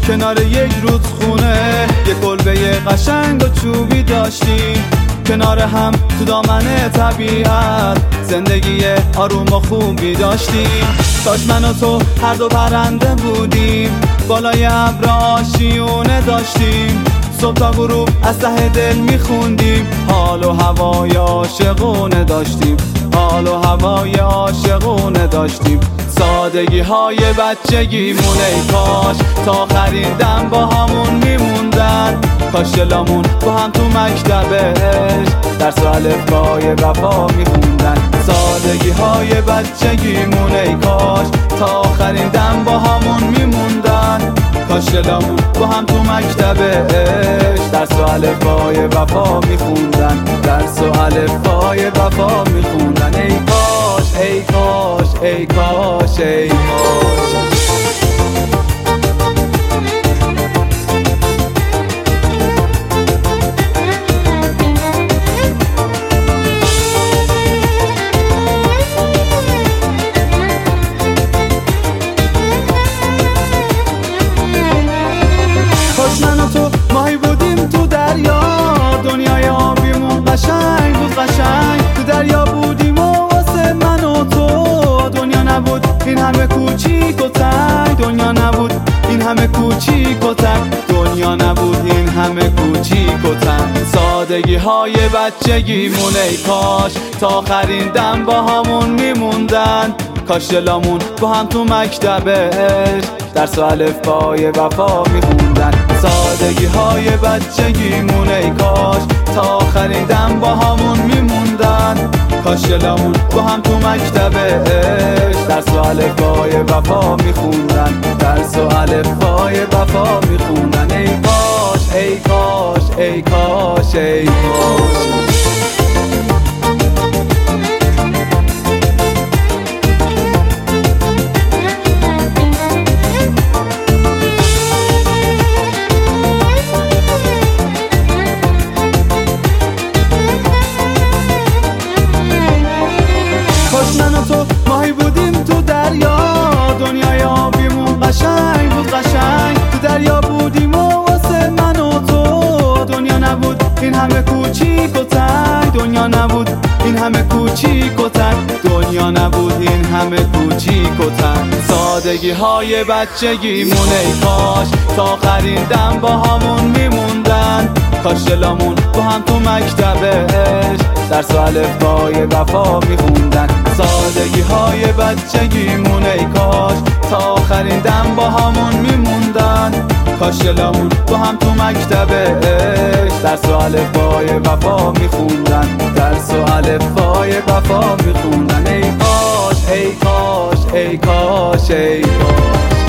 کنار یک رودخونه یه کلبه قشنگ و چوبی داشتیم، کنار هم تو دامن طبیعت زندگی آروم و خوبی داشتیم. کاش من و تو هر دو پرنده بودیم، بالای ابر آشیونه داشتیم، صبح تا غروب از ته دل میخوندیم، حال و هوای عاشقونه داشتیم، حال و هوای عاشقونه داشتیم. سادگی های بچگیمون ای کاش تا آخرین دم با همون میموندن، کاش دلامون با هم تو مکتبش درس و الفبای وفا میخوندن. سادگی های بچگیمون ای کاش تا آخرین دم با همون میموندن، کاش دلامون با هم تو مکتبش درس و الفبای وفا میخوندن، درس و الفبای وفا میخوندن. ای کاش ای کاش ای کاش ای کاش. کاش من و تو ماهی بودیم تو دریا، دنیای آبیمون قشنگ بود قشنگ، تو دریا بودیم و واسه من و تو دنیا نبود این همه کوچیک و تنگ، دنیا نبود این همه کوچیک و تنگ، دنیا نبود این همه کوچیک و تنگ. سادگی های بچگیمون ای کاش تا آخرین دم با همون میموندن، کاش دلامون با هم تو مکتبش درس و الفبای وفا میخوندن. سادگی های بچگیمون ای کاش تا آخرین دم با همون میموندن، کاش دلامون با هم تو مکتبش درس و الفبای وفا میخوندن، درس و الفبای وفا میخوندن. ای کاش ای کاش ای کاش ای کاش. من و تو ماهی بودیم تو دریا، دنیای آبیمون قشنگ بود قشنگ، تو دریا بودیم و واسه من و تو دنیا نبود این همه کوچیک و تنگ، دنیا نبود این همه کوچیک و تنگ، دنیا نبود این همه کوچیک و تنگ. سادگی های بچگیمون ای کاش تا آخرین دم با همون میموندن، کاش دلامون با هم تو مکتبش درس و الفبای وفا میخوندن. سادگی های بچگیمون ای کاش تا آخرین دم با همون میموندن، کاش دلامون با هم تو مکتبش درس و الفبای وفا میخوندن، درس و الفبای وفا میخوندن. ای کاش ای کاش ای کاش ای کاش.